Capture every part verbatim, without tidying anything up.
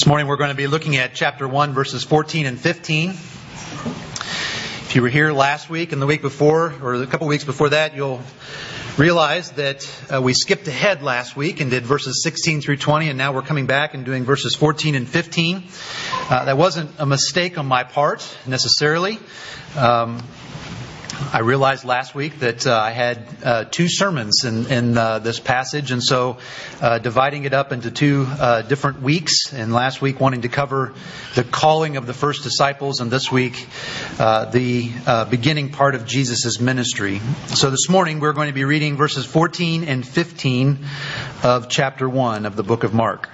This morning we're going to be looking at chapter one, verses fourteen and fifteen. If you were here last week and the week before, or a couple weeks before that, you'll realize that uh, we skipped ahead last week and did verses sixteen through twenty, and now we're coming back and doing verses fourteen and fifteen. Uh, that wasn't a mistake on my part, necessarily. Um, I realized last week that uh, I had uh, two sermons in, in uh, this passage, and so uh, dividing it up into two uh, different weeks, and last week wanting to cover the calling of the first disciples, and this week uh, the uh, beginning part of Jesus' ministry. So this morning we're going to be reading verses fourteen and fifteen of chapter one of the book of Mark.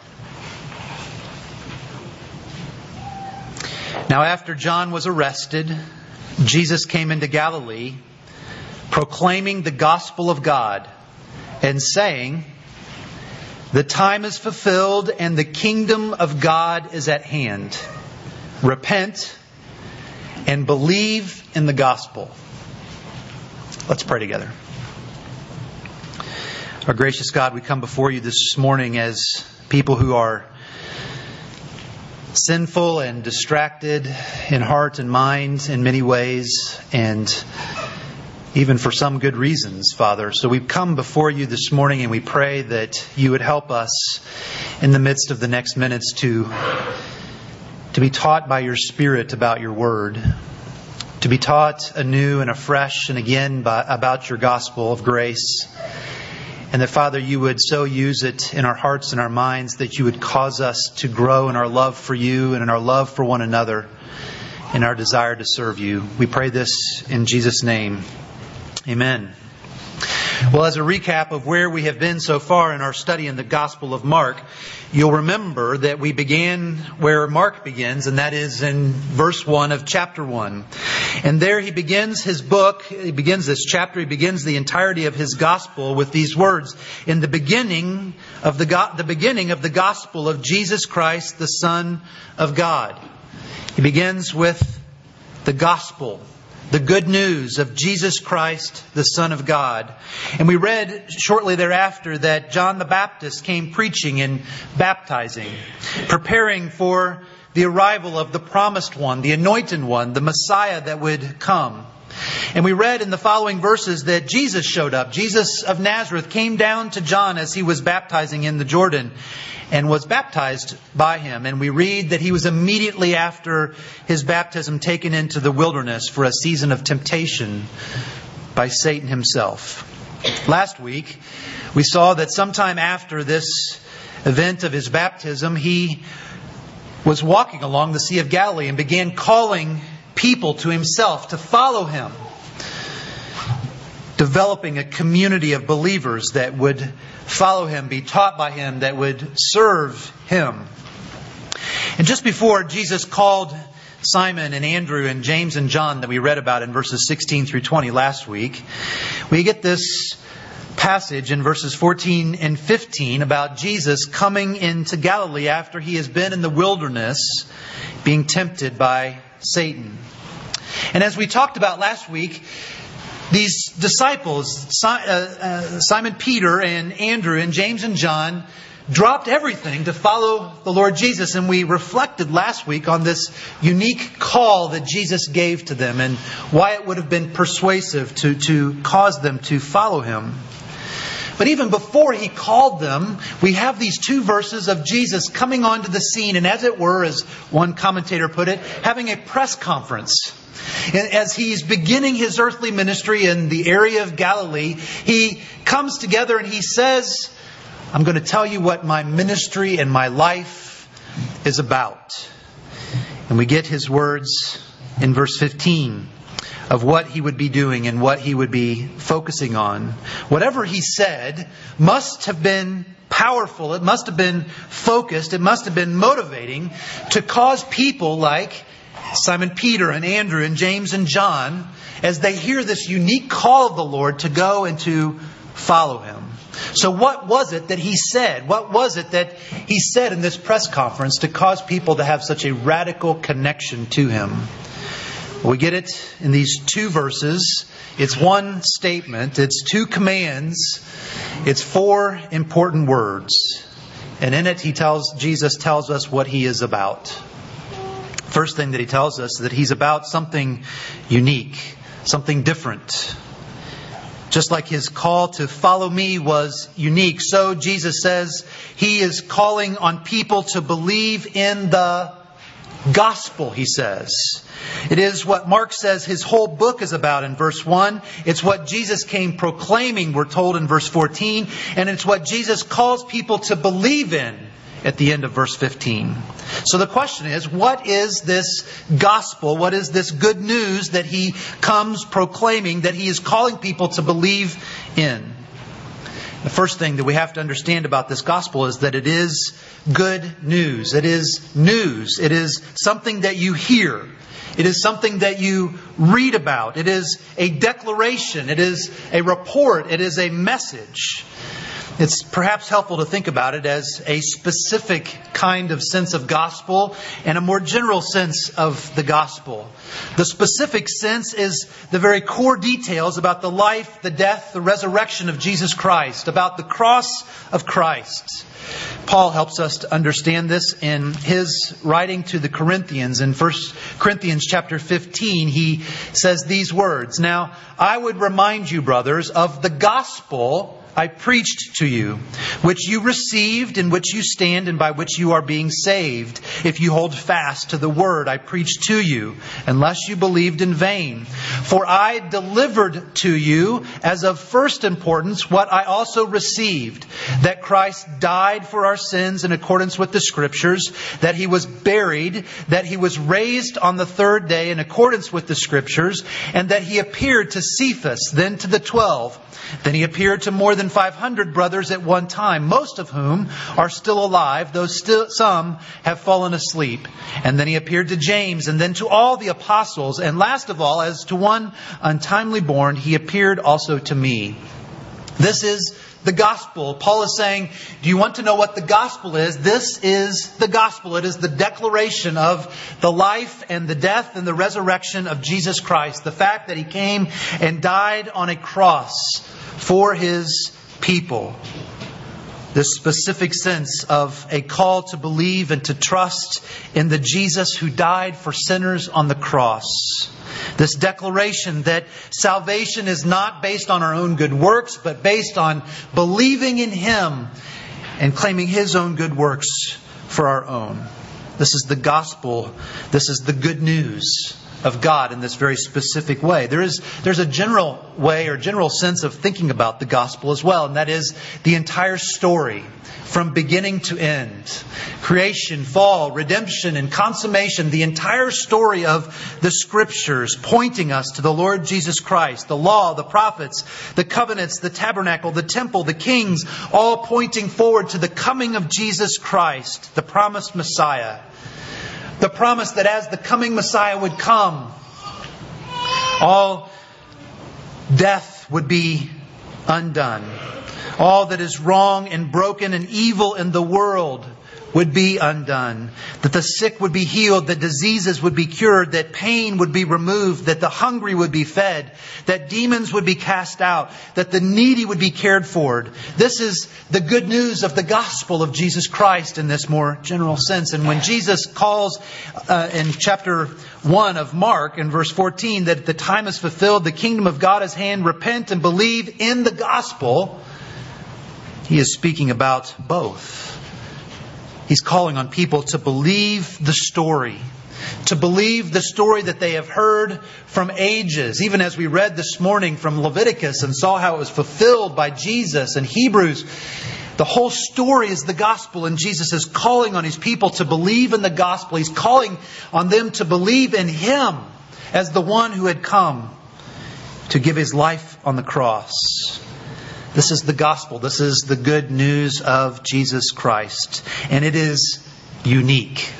Now after John was arrested, Jesus came into Galilee, proclaiming the gospel of God and saying, "The time is fulfilled and the kingdom of God is at hand. Repent and believe in the gospel." Let's pray together. Our gracious God, we come before you this morning as people who are sinful and distracted in heart and mind in many ways, and even for some good reasons, Father. So we've come before you this morning and we pray that you would help us in the midst of the next minutes to, to be taught by your Spirit about your word, to be taught anew and afresh and again by, about your gospel of grace. And that, Father, you would so use it in our hearts and our minds that you would cause us to grow in our love for you and in our love for one another, in our desire to serve you. We pray this in Jesus' name. Amen. Well, as a recap of where we have been so far in our study in the Gospel of Mark, you'll remember that we began where Mark begins, and that is in verse one of chapter one. And there he begins his book, he begins this chapter, he begins the entirety of his Gospel with these words: "In the beginning of the go- the beginning of the Gospel of Jesus Christ, the Son of God." He begins with the Gospel, the good news of Jesus Christ, the Son of God. And we read shortly thereafter that John the Baptist came preaching and baptizing, preparing for the arrival of the promised one, the anointed one, the Messiah that would come. And we read in the following verses that Jesus showed up. Jesus of Nazareth came down to John as he was baptizing in the Jordan and was baptized by him. And we read that he was immediately after his baptism taken into the wilderness for a season of temptation by Satan himself. Last week, we saw that sometime after this event of his baptism, he was walking along the Sea of Galilee and began calling people to himself to follow him, developing a community of believers that would follow him, be taught by him, that would serve him. And just before Jesus called Simon and Andrew and James and John that we read about in verses sixteen through twenty last week, we get this passage in verses fourteen and fifteen about Jesus coming into Galilee after he has been in the wilderness being tempted by Satan. And as we talked about last week, these disciples, Simon Peter and Andrew and James and John, dropped everything to follow the Lord Jesus. And we reflected last week on this unique call that Jesus gave to them and why it would have been persuasive to, to cause them to follow him. But even before he called them, we have these two verses of Jesus coming onto the scene and, as it were, as one commentator put it, having a press conference. And as he's beginning his earthly ministry in the area of Galilee, he comes together and he says, "I'm going to tell you what my ministry and my life is about." And we get his words in verse fifteen of what he would be doing and what he would be focusing on. Whatever he said must have been powerful. It must have been focused. It must have been motivating to cause people like Simon Peter and Andrew and James and John, as they hear this unique call of the Lord, to go and to follow him. So what was it that he said? What was it that he said in this press conference to cause people to have such a radical connection to him? We get it in these two verses. It's one statement. It's two commands. It's four important words. And in it, he tells Jesus tells us what he is about. First thing that he tells us is that he's about something unique, something different. Just like his call to follow me was unique, so Jesus says he is calling on people to believe in the gospel, he says. It is what Mark says his whole book is about in verse one. It's what Jesus came proclaiming, we're told in verse fourteen. And it's what Jesus calls people to believe in at the end of verse fifteen. So the question is, what is this gospel? What is this good news that he comes proclaiming, that he is calling people to believe in? The first thing that we have to understand about this gospel is that it is good news. It is news. It is something that you hear. It is something that you read about. It is a declaration. It is a report. It is a message. It's perhaps helpful to think about it as a specific kind of sense of gospel and a more general sense of the gospel. The specific sense is the very core details about the life, the death, the resurrection of Jesus Christ, about the cross of Christ. Paul helps us to understand this in his writing to the Corinthians. In First Corinthians chapter fifteen, he says these words, "Now, I would remind you, brothers, of the gospel I preached to you, which you received, in which you stand, and by which you are being saved, if you hold fast to the word I preached to you, unless you believed in vain. For I delivered to you as of first importance what I also received, that Christ died for our sins in accordance with the Scriptures, that He was buried, that He was raised on the third day in accordance with the Scriptures, and that He appeared to Cephas, then to the twelve. Then He appeared to more than five hundred brothers at one time, most of whom are still alive, though still some have fallen asleep. And then He appeared to James, and then to all the apostles. And last of all, as to one untimely born, He appeared also to me." This is the gospel. Paul is saying, do you want to know what the gospel is? This is the gospel. It is the declaration of the life and the death and the resurrection of Jesus Christ. The fact that He came and died on a cross for His people. This specific sense of a call to believe and to trust in the Jesus who died for sinners on the cross. This declaration that salvation is not based on our own good works, but based on believing in Him and claiming His own good works for our own. This is the gospel. This is the good news of God in this very specific way. There is there's a general way or general sense of thinking about the gospel as well, and that is the entire story from beginning to end. Creation, fall, redemption, and consummation. The entire story of the Scriptures pointing us to the Lord Jesus Christ. The law, the prophets, the covenants, the tabernacle, the temple, the kings, all pointing forward to the coming of Jesus Christ, the promised Messiah. The promise that as the coming Messiah would come, all death would be undone. All that is wrong and broken and evil in the world would be undone. That the sick would be healed, that diseases would be cured, that pain would be removed, that the hungry would be fed, that demons would be cast out, that the needy would be cared for. This is the good news of the gospel of Jesus Christ in this more general sense. And when Jesus calls uh, in chapter one of Mark in verse fourteen that the time is fulfilled, the kingdom of God is at hand, repent and believe in the gospel, He is speaking about both. He's calling on people to believe the story. To believe the story that they have heard from ages. Even as we read this morning from Leviticus and saw how it was fulfilled by Jesus and Hebrews. The whole story is the gospel, and Jesus is calling on His people to believe in the gospel. He's calling on them to believe in Him as the one who had come to give His life on the cross. This is the gospel. This is the good news of Jesus Christ. And it is unique.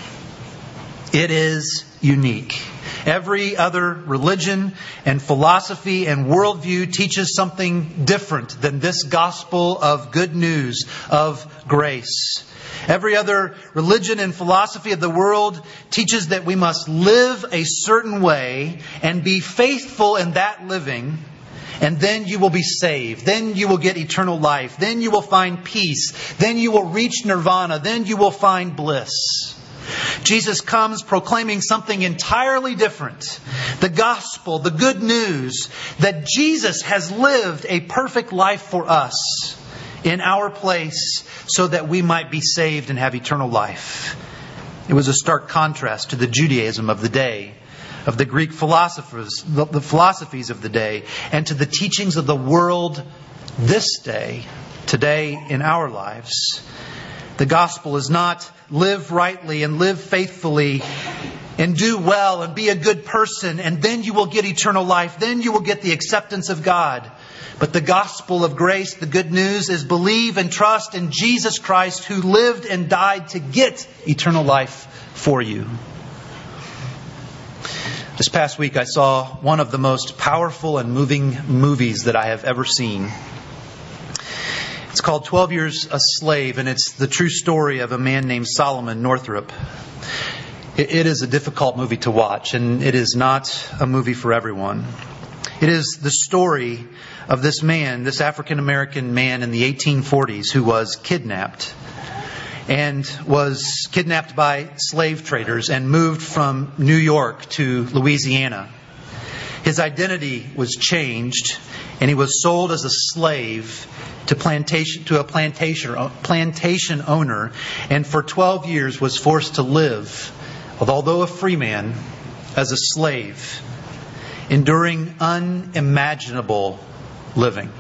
It is unique. Every other religion and philosophy and worldview teaches something different than this gospel of good news, of grace. Every other religion and philosophy of the world teaches that we must live a certain way and be faithful in that living. And then you will be saved. Then you will get eternal life. Then you will find peace. Then you will reach nirvana. Then you will find bliss. Jesus comes proclaiming something entirely different. The gospel, the good news that Jesus has lived a perfect life for us in our place so that we might be saved and have eternal life. It was a stark contrast to the Judaism of the day, of the Greek philosophers, the, the philosophies of the day, and to the teachings of the world this day, today in our lives. The gospel is not live rightly and live faithfully and do well and be a good person and then you will get eternal life. Then you will get the acceptance of God. But the gospel of grace, the good news, is believe and trust in Jesus Christ who lived and died to get eternal life for you. This past week I saw one of the most powerful and moving movies that I have ever seen. It's called twelve years a Slave, and it's the true story of a man named Solomon Northup. It, it is a difficult movie to watch, and it is not a movie for everyone. It is the story of this man, this African-American man in the eighteen forties who was kidnapped and was kidnapped by slave traders and moved from New York to Louisiana. His identity was changed, and he was sold as a slave to plantation to a plantation plantation owner, and for twelve years was forced to live, although a free man, as a slave, enduring unimaginable living.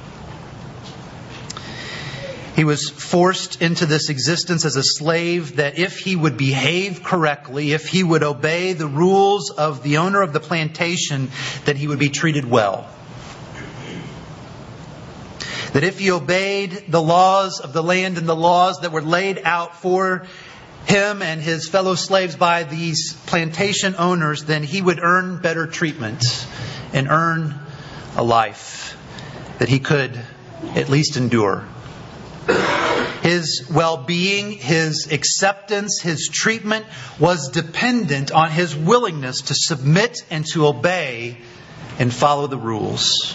He was forced into this existence as a slave that if he would behave correctly, if he would obey the rules of the owner of the plantation, that he would be treated well. That if he obeyed the laws of the land and the laws that were laid out for him and his fellow slaves by these plantation owners, then he would earn better treatment and earn a life that he could at least endure. His well-being, his acceptance, his treatment was dependent on his willingness to submit and to obey and follow the rules.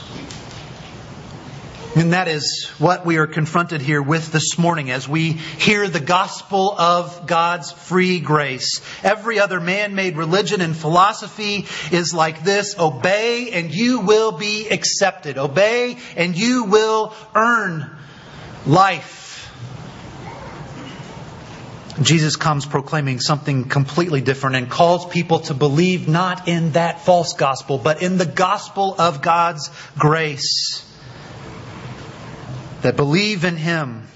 And that is what we are confronted here with this morning as we hear the gospel of God's free grace. Every other man-made religion and philosophy is like this: obey and you will be accepted. Obey and you will earn life. Jesus comes proclaiming something completely different and calls people to believe not in that false gospel, but in the gospel of God's grace. That believe in Him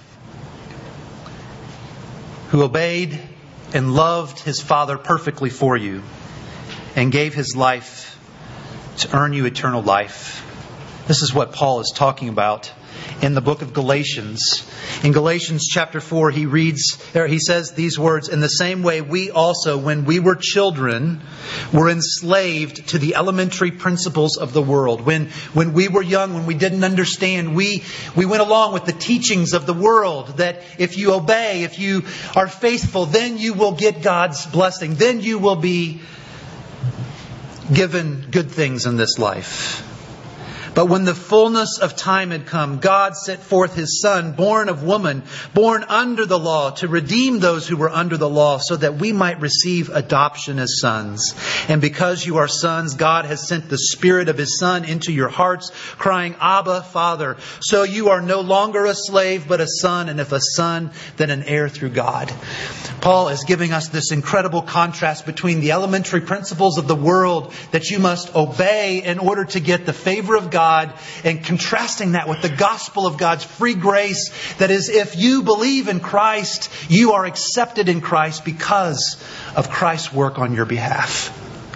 who obeyed and loved His Father perfectly for you and gave His life to earn you eternal life. This is what Paul is talking about in the book of Galatians. In Galatians chapter four, he reads, or he says these words: "In the same way, we also, when we were children, were enslaved to the elementary principles of the world." When when we were young, when we didn't understand, we we went along with the teachings of the world that if you obey, if you are faithful, then you will get God's blessing. Then you will be given good things in this life. But when the fullness of time had come, God sent forth His Son, born of woman, born under the law, to redeem those who were under the law, so that we might receive adoption as sons. And because you are sons, God has sent the Spirit of His Son into your hearts, crying, "Abba, Father." So you are no longer a slave, but a son, and if a son, then an heir through God. Paul is giving us this incredible contrast between the elementary principles of the world that you must obey in order to get the favor of God, and contrasting that with the gospel of God's free grace, that is, if you believe in Christ, you are accepted in Christ because of Christ's work on your behalf.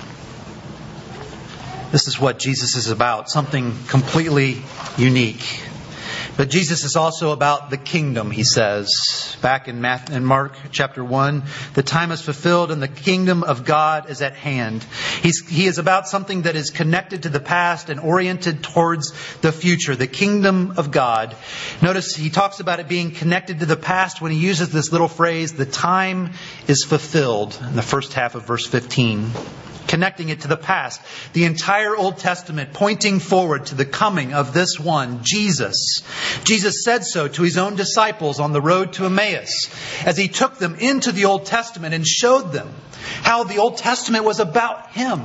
This is what Jesus is about, something completely unique. But Jesus is also about the kingdom, he says. Back in Matthew, in Mark chapter one, the time is fulfilled and the kingdom of God is at hand. He's, he is about something that is connected to the past and oriented towards the future, the kingdom of God. Notice he talks about it being connected to the past when he uses this little phrase, "the time is fulfilled," in the first half of verse fifteen. connecting it to the past. The entire Old Testament pointing forward to the coming of this one, Jesus. Jesus said so to his own disciples on the road to Emmaus as he took them into the Old Testament and showed them how the Old Testament was about him.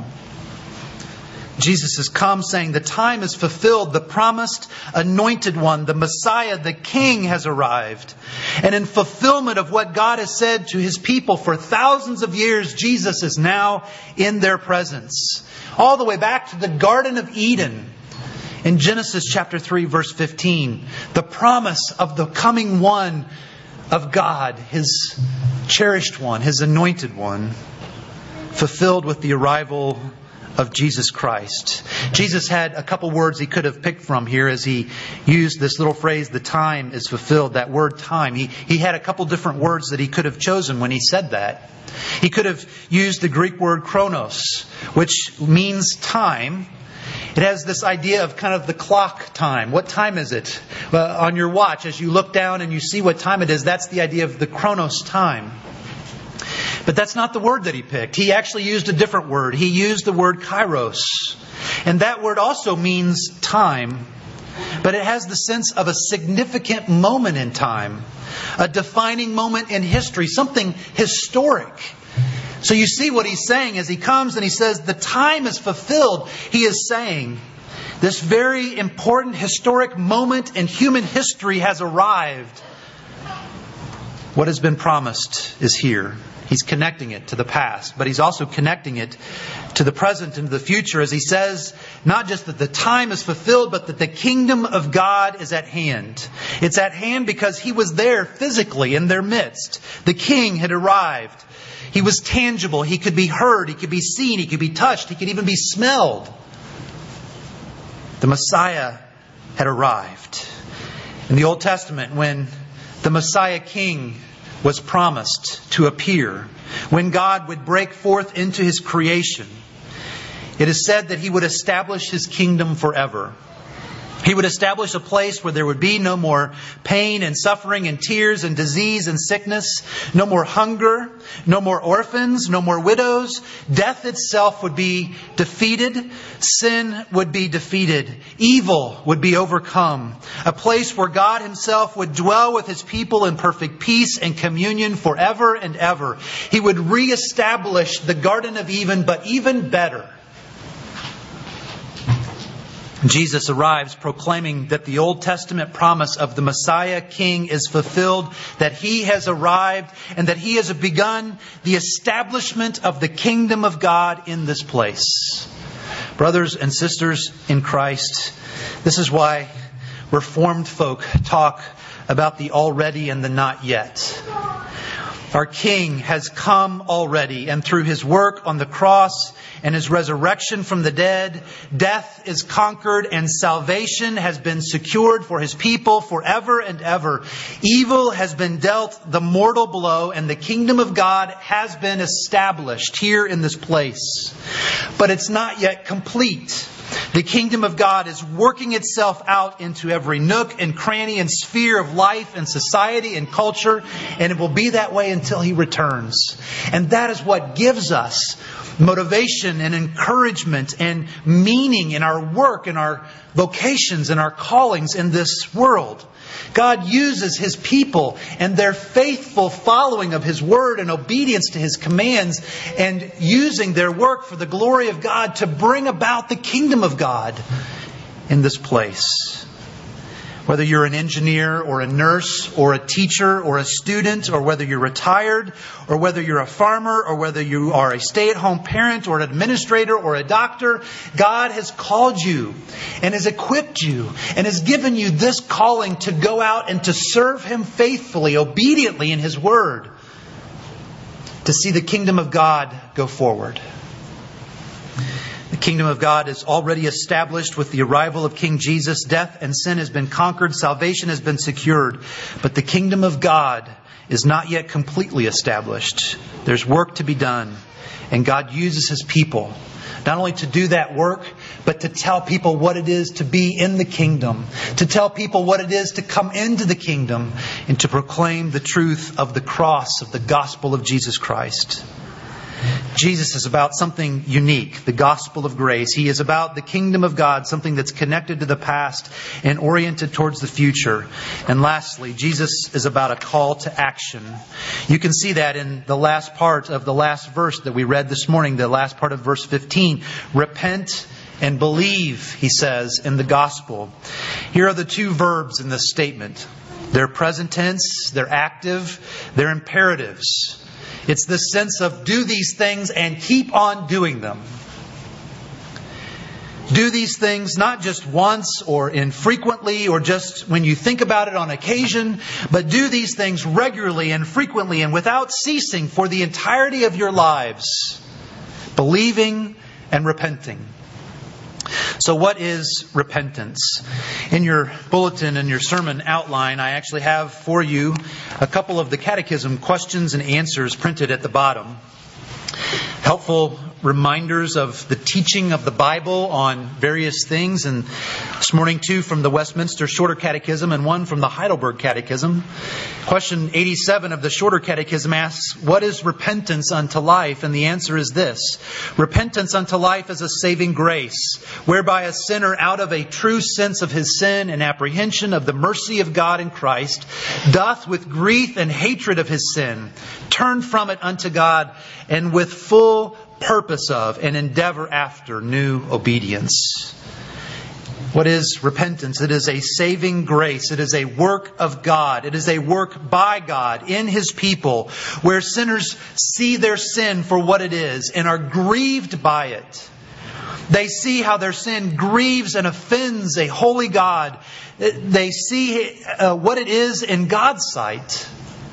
Jesus has come saying the time is fulfilled. The promised anointed one, the Messiah, the King has arrived. And in fulfillment of what God has said to his people for thousands of years, Jesus is now in their presence. All the way back to the Garden of Eden in Genesis chapter three, verse fifteen. The promise of the coming one of God, his cherished one, his anointed one, fulfilled with the arrival of Jesus Christ. Jesus had a couple words he could have picked from here as he used this little phrase, the time is fulfilled, that word time. He, he had a couple different words that he could have chosen when he said that. He could have used the Greek word chronos, which means time. It has this idea of kind of the clock time. What time is it? Uh, on your watch, as you look down and you see what time it is, that's the idea of the chronos time. But that's not the word that he picked. He actually used a different word. He used the word kairos. And that word also means time. But it has the sense of a significant moment in time. A defining moment in history. Something historic. So you see what he's saying as he comes and he says, the time is fulfilled. He is saying, this very important historic moment in human history has arrived. What has been promised is here. He's connecting it to the past, but he's also connecting it to the present and the future as he says, not just that the time is fulfilled, but that the kingdom of God is at hand. It's at hand because he was there physically in their midst. The king had arrived. He was tangible. He could be heard. He could be seen. He could be touched. He could even be smelled. The Messiah had arrived. In the Old Testament, when the Messiah King was promised to appear, when God would break forth into his creation, it is said that he would establish his kingdom forever. He would establish a place where there would be no more pain and suffering and tears and disease and sickness, no more hunger, no more orphans, no more widows. Death itself would be defeated. Sin would be defeated. Evil would be overcome. A place where God himself would dwell with his people in perfect peace and communion forever and ever. He would reestablish the Garden of Eden, but even better. Jesus arrives proclaiming that the Old Testament promise of the Messiah King is fulfilled, that he has arrived, and that he has begun the establishment of the kingdom of God in this place. Brothers and sisters in Christ, this is why Reformed folk talk about the already and the not yet. Our King has come already, and through his work on the cross and his resurrection from the dead, death is conquered and salvation has been secured for his people forever and ever. Evil has been dealt the mortal blow and the kingdom of God has been established here in this place. But it's not yet complete. The kingdom of God is working itself out into every nook and cranny and sphere of life and society and culture, and it will be that way until he returns. And that is what gives us motivation and encouragement and meaning in our work, in our vocations, and our callings in this world. God uses his people and their faithful following of his word and obedience to his commands and using their work for the glory of God to bring about the kingdom of God in this place. Whether you're an engineer or a nurse or a teacher or a student, or whether you're retired, or whether you're a farmer, or whether you are a stay-at-home parent or an administrator or a doctor, God has called you and has equipped you and has given you this calling to go out and to serve him faithfully, obediently in his word, to see the kingdom of God go forward. The kingdom of God is already established with the arrival of King Jesus. Death and sin has been conquered. Salvation has been secured. But the kingdom of God is not yet completely established. There's work to be done. And God uses his people not only to do that work, but to tell people what it is to be in the kingdom. To tell people what it is to come into the kingdom. And to proclaim the truth of the cross, of the gospel of Jesus Christ. Jesus is about something unique, the gospel of grace. He is about the kingdom of God, something that's connected to the past and oriented towards the future. And lastly, Jesus is about a call to action. You can see that in the last part of the last verse that we read this morning, the last part of verse fifteen. Repent and believe, he says, in the gospel. Here are the two verbs in this statement. They're present tense, they're active, they're imperatives. It's this sense of do these things and keep on doing them. Do these things not just once or infrequently or just when you think about it on occasion, but do these things regularly and frequently and without ceasing for the entirety of your lives, believing and repenting. So what is repentance? In your bulletin and your sermon outline, I actually have for you a couple of the catechism questions and answers printed at the bottom. Helpful reminders of the teaching of the Bible on various things. And this morning, two from the Westminster Shorter Catechism and one from the Heidelberg Catechism. Question eighty-seven of the Shorter Catechism asks, what is repentance unto life? And the answer is this. Repentance unto life is a saving grace, whereby a sinner out of a true sense of his sin and apprehension of the mercy of God in Christ, doth with grief and hatred of his sin, turn from it unto God, and with full purpose of and endeavor after new obedience. What is repentance? It is a saving grace. It is a work of God. It is a work by God in His people where sinners see their sin for what it is and are grieved by it. They see how their sin grieves and offends a holy God. They see uh, what it is in God's sight.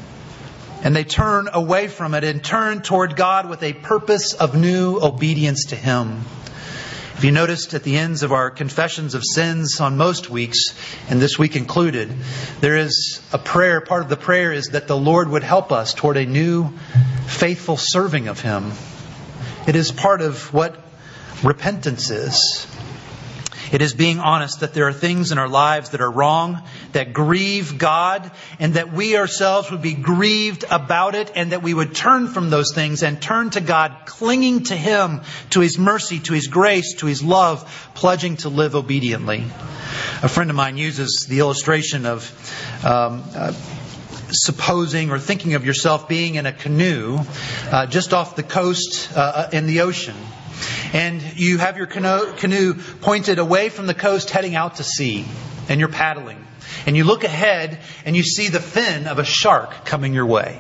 And they turn away from it and turn toward God with a purpose of new obedience to Him. If you noticed at the ends of our confessions of sins on most weeks, and this week included, there is a prayer. Part of the prayer is that the Lord would help us toward a new, faithful serving of Him. It is part of what repentance is. It is being honest that there are things in our lives that are wrong, that grieve God, and that we ourselves would be grieved about it, and that we would turn from those things and turn to God, clinging to Him, to His mercy, to His grace, to His love, pledging to live obediently. A friend of mine uses the illustration of um, uh, supposing or thinking of yourself being in a canoe uh, just off the coast uh, in the ocean. And you have your canoe pointed away from the coast heading out to sea. And you're paddling. And you look ahead and you see the fin of a shark coming your way.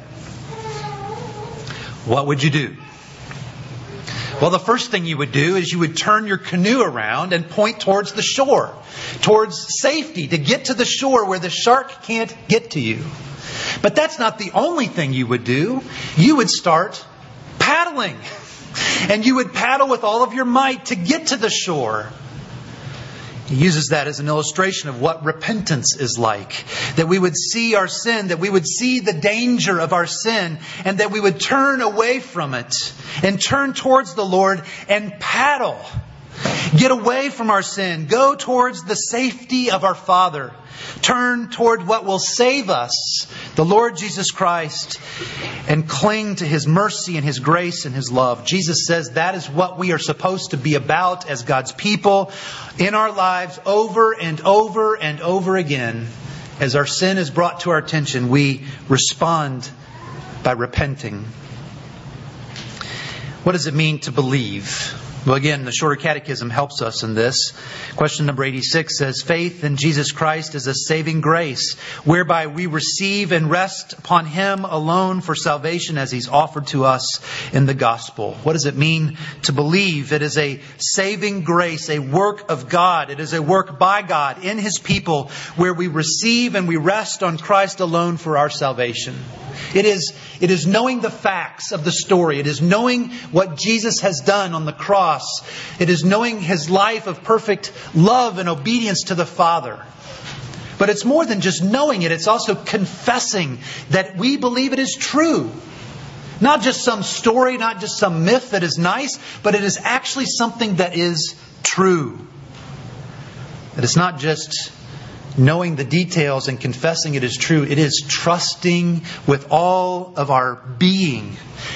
What would you do? Well, the first thing you would do is you would turn your canoe around and point towards the shore. Towards safety, to get to the shore where the shark can't get to you. But that's not the only thing you would do. You would start paddling. And you would paddle with all of your might to get to the shore. He uses that as an illustration of what repentance is like. That we would see our sin, that we would see the danger of our sin, and that we would turn away from it and turn towards the Lord and paddle. Get away from our sin. Go towards the safety of our Father. Turn toward what will save us, the Lord Jesus Christ, and cling to His mercy and His grace and His love. Jesus says that is what we are supposed to be about as God's people in our lives over and over and over again. As our sin is brought to our attention, we respond by repenting. What does it mean to believe? Well, again, the Shorter Catechism helps us in this. Question number eighty-six says, faith in Jesus Christ is a saving grace, whereby we receive and rest upon Him alone for salvation as He's offered to us in the gospel. What does it mean to believe? It is a saving grace, a work of God. It is a work by God in His people where we receive and we rest on Christ alone for our salvation. It is, it is knowing the facts of the story. It is knowing what Jesus has done on the cross. It is knowing His life of perfect love and obedience to the Father. But it's more than just knowing it. It's also confessing that we believe it is true. Not just some story, not just some myth that is nice, but it is actually something that is true. That it's not just knowing the details and confessing it is true. It is trusting with all of our being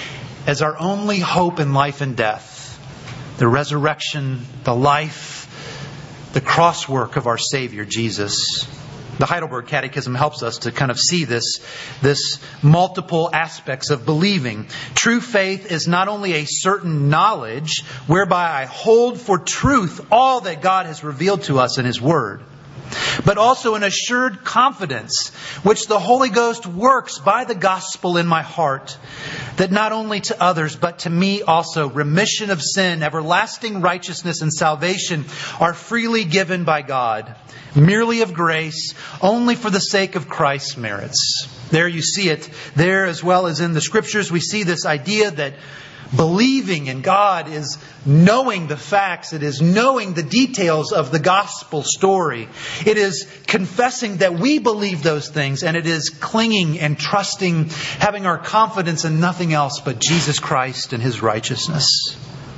as our only hope in life and death. The resurrection, the life, the cross work of our Savior, Jesus. The Heidelberg Catechism helps us to kind of see this, this multiple aspects of believing. True faith is not only a certain knowledge whereby I hold for truth all that God has revealed to us in His Word, but also an assured confidence which the Holy Ghost works by the gospel in my heart, that not only to others but to me also remission of sin, everlasting righteousness and salvation are freely given by God, merely of grace, only for the sake of Christ's merits. There you see it. There, as well as in the Scriptures, we see this idea that believing in God is knowing the facts. It is knowing the details of the gospel story. It is confessing that we believe those things, and it is clinging and trusting, having our confidence in nothing else but Jesus Christ and His righteousness.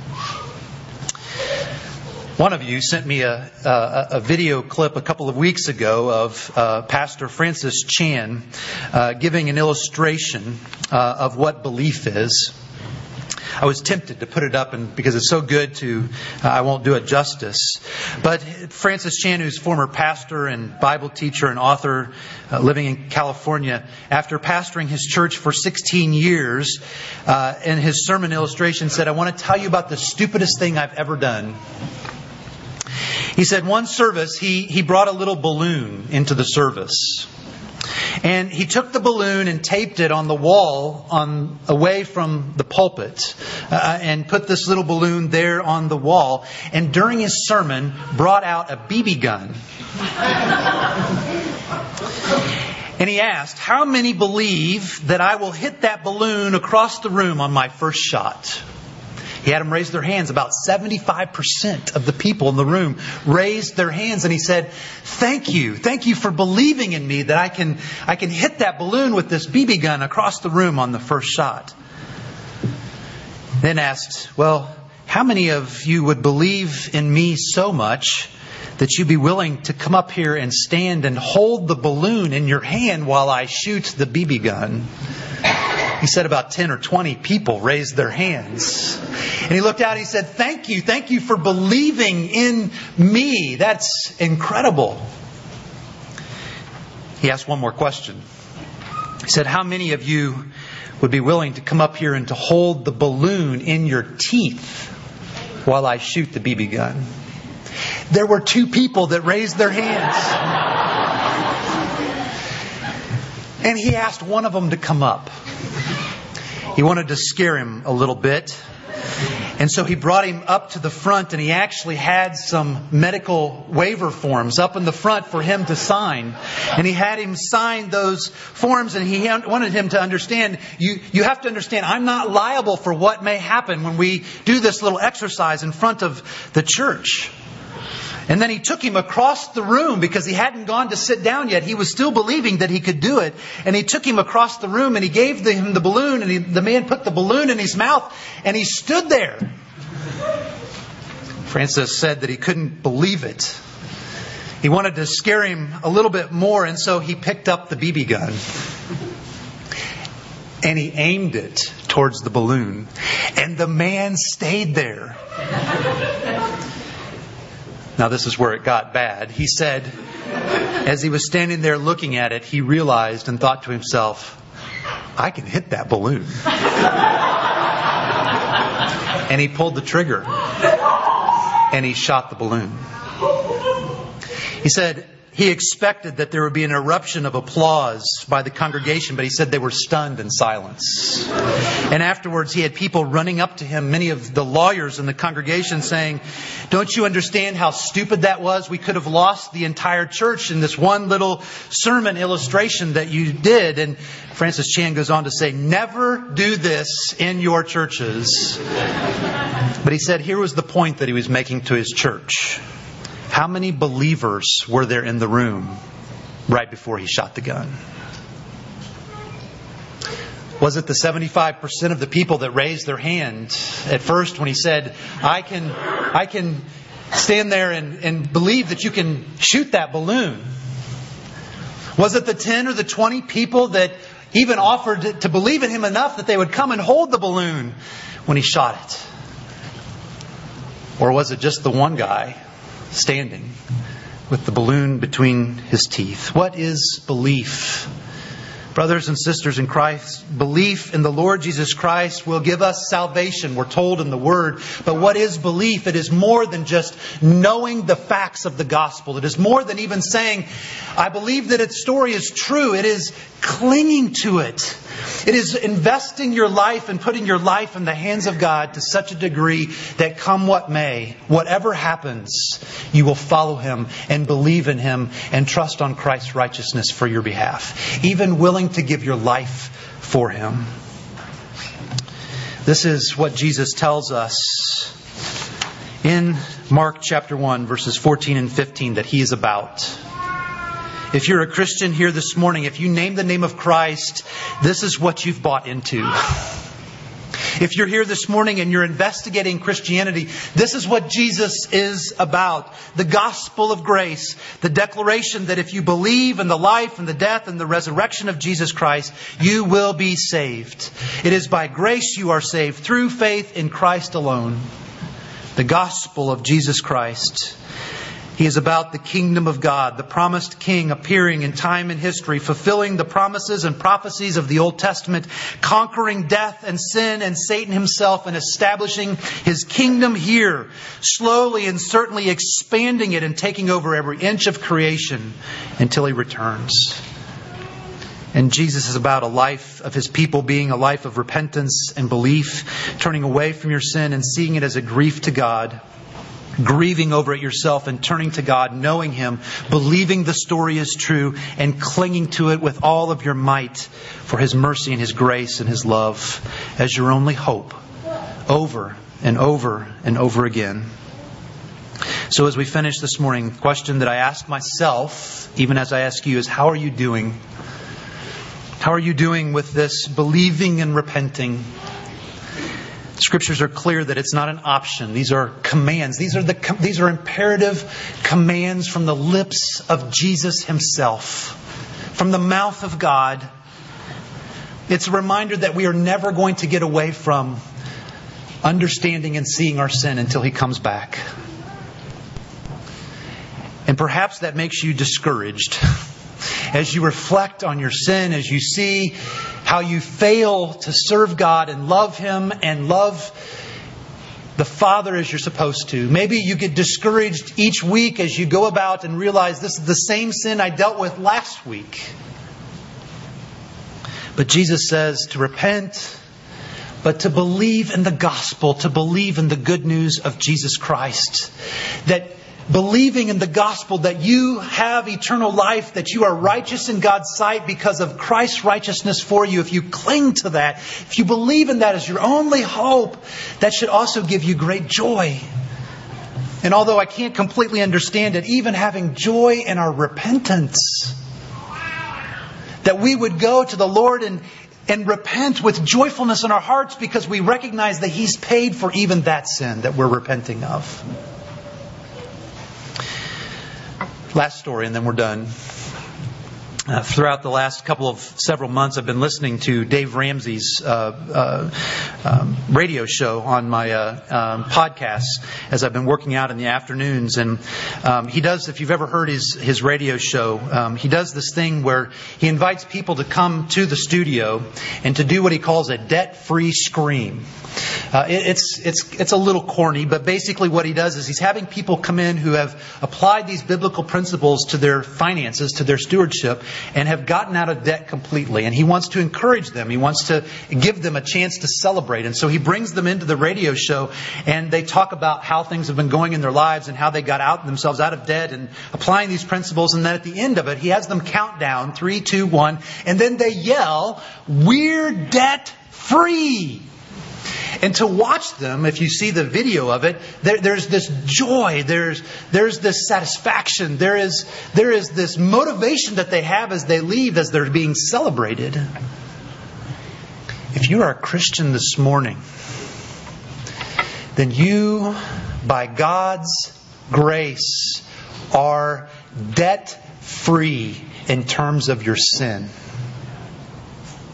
One of you sent me a, a, a video clip a couple of weeks ago of uh, Pastor Francis Chan uh, giving an illustration uh, of what belief is. I was tempted to put it up, and because it's so good to, uh, I won't do it justice. But Francis Chan, who's former pastor and Bible teacher and author, uh, living in California, after pastoring his church for sixteen years, uh, in his sermon illustration said, I want to tell you about the stupidest thing I've ever done. He said one service, he, he brought a little balloon into the service. And he took the balloon and taped it on the wall on away from the pulpit uh, and put this little balloon there on the wall. And during his sermon, brought out a B B gun. And he asked, how many believe that I will hit that balloon across the room on my first shot? He had them raise their hands. About seventy-five percent of the people in the room raised their hands. And he said, thank you. Thank you for believing in me that I can, I can hit that balloon with this B B gun across the room on the first shot. Then asked, well, how many of you would believe in me so much that you'd be willing to come up here and stand and hold the balloon in your hand while I shoot the B B gun? He said about ten or twenty people raised their hands. And he looked out and he said, thank you. Thank you for believing in me. That's incredible. He asked one more question. He said, how many of you would be willing to come up here and to hold the balloon in your teeth while I shoot the B B gun? There were two people that raised their hands. And he asked one of them to come up. He wanted to scare him a little bit. And so he brought him up to the front, and he actually had some medical waiver forms up in the front for him to sign. And he had him sign those forms, and he wanted him to understand, you, you have to understand, I'm not liable for what may happen when we do this little exercise in front of the church. And then he took him across the room because he hadn't gone to sit down yet. He was still believing that he could do it. And he took him across the room and he gave him the balloon. And he, the man put the balloon in his mouth and he stood there. Francis said that he couldn't believe it. He wanted to scare him a little bit more. And so he picked up the B B gun. And he aimed it towards the balloon. And the man stayed there. Now, this is where it got bad. He said, as he was standing there looking at it, he realized and thought to himself, I can hit that balloon. And he pulled the trigger. And he shot the balloon. He said he expected that there would be an eruption of applause by the congregation, but he said they were stunned in silence. And afterwards, he had people running up to him, many of the lawyers in the congregation, saying, don't you understand how stupid that was? We could have lost the entire church in this one little sermon illustration that you did. And Francis Chan goes on to say, never do this in your churches. But he said here was the point that he was making to his church. How many believers were there in the room right before he shot the gun? Was it the seventy-five percent of the people that raised their hand at first when he said, I can, I can stand there and, and believe that you can shoot that balloon? Was it the ten or the twenty people that even offered to believe in him enough that they would come and hold the balloon when he shot it? Or was it just the one guy standing with the balloon between his teeth? What is belief? Brothers and sisters in Christ, belief in the Lord Jesus Christ will give us salvation, we're told in the Word. But what is belief? It is more than just knowing the facts of the gospel. It is more than even saying, I believe that its story is true. It is clinging to it. It is investing your life and putting your life in the hands of God to such a degree that come what may, whatever happens, you will follow Him and believe in Him and trust on Christ's righteousness for your behalf. Even willing to give your life for Him. This is what Jesus tells us in Mark chapter one, verses fourteen and fifteen, that He is about. If you're a Christian here this morning, if you name the name of Christ, this is what you've bought into. If you're here this morning and you're investigating Christianity, this is what Jesus is about. The gospel of grace. The declaration that if you believe in the life and the death and the resurrection of Jesus Christ, you will be saved. It is by grace you are saved through faith in Christ alone. The gospel of Jesus Christ. He is about the kingdom of God, the promised King appearing in time and history, fulfilling the promises and prophecies of the Old Testament, conquering death and sin and Satan himself, and establishing His kingdom here, slowly and certainly expanding it and taking over every inch of creation until He returns. And Jesus is about a life of His people being a life of repentance and belief, turning away from your sin and seeing it as a grief to God. Grieving over it yourself and turning to God, knowing Him, believing the story is true, and clinging to it with all of your might for His mercy and His grace and His love as your only hope, over and over and over again. So as we finish this morning, the question that I ask myself, even as I ask you, is how are you doing? How are you doing with this believing and repenting? Scriptures are clear that it's not an option. These are commands. These are the these are imperative commands from the lips of Jesus Himself, from the mouth of God. It's a reminder that we are never going to get away from understanding and seeing our sin until He comes back. And perhaps that makes you discouraged as you reflect on your sin, as you see how you fail to serve God and love Him and love the Father as you're supposed to. Maybe you get discouraged each week as you go about and realize this is the same sin I dealt with last week. But Jesus says to repent, but to believe in the gospel, to believe in the good news of Jesus Christ. That believing in the gospel that you have eternal life, that you are righteous in God's sight because of Christ's righteousness for you. If you cling to that, if you believe in that as your only hope, that should also give you great joy. And although I can't completely understand it, even having joy in our repentance, that we would go to the Lord and, and repent with joyfulness in our hearts because we recognize that He's paid for even that sin that we're repenting of. Last story, and then we're done. Uh, throughout the last couple of several months, I've been listening to Dave Ramsey's uh, uh, um, radio show on my uh, um, podcast as I've been working out in the afternoons. And um, he does, if you've ever heard his his radio show, um, he does this thing where he invites people to come to the studio and to do what he calls a debt-free scream. Uh, it, it's it's it's a little corny, but basically what he does is he's having people come in who have applied these biblical principles to their finances, to their stewardship, and have gotten out of debt completely. And he wants to encourage them. He wants to give them a chance to celebrate. And so he brings them into the radio show, and they talk about how things have been going in their lives and how they got out themselves out of debt and applying these principles. And then at the end of it, he has them count down, three, two, one, and then they yell, "We're debt free." And to watch them, if you see the video of it, there, there's this joy, there's there's this satisfaction, there is there is this motivation that they have as they leave, as they're being celebrated. If you are a Christian this morning, then you, by God's grace, are debt-free in terms of your sin.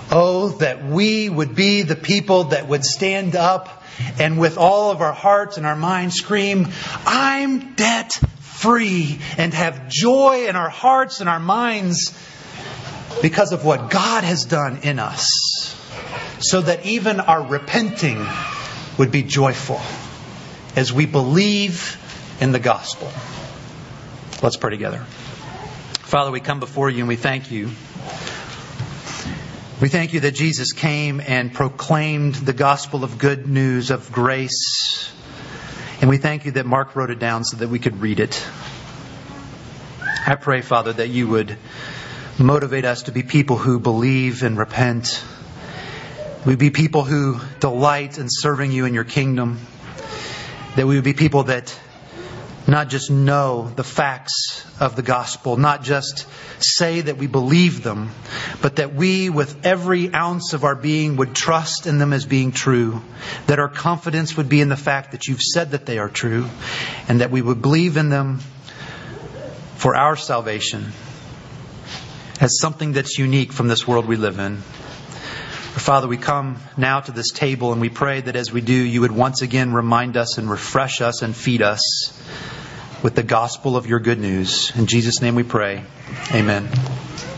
Oh, that we would be the people that would stand up and with all of our hearts and our minds scream, I'm debt free, and have joy in our hearts and our minds because of what God has done in us, so that even our repenting would be joyful as we believe in the gospel. Let's pray together. Father, we come before you and we thank you. We thank you that Jesus came and proclaimed the gospel of good news of grace. And we thank you that Mark wrote it down so that we could read it. I pray, Father, that you would motivate us to be people who believe and repent. We'd be people who delight in serving you in your kingdom. That we would be people that not just know the facts of the gospel, not just say that we believe them, but that we, with every ounce of our being, would trust in them as being true. That our confidence would be in the fact that you've said that they are true, and that we would believe in them for our salvation as something that's unique from this world we live in. Father, we come now to this table and we pray that as we do, you would once again remind us and refresh us and feed us with the gospel of your good news. In Jesus' name we pray. Amen.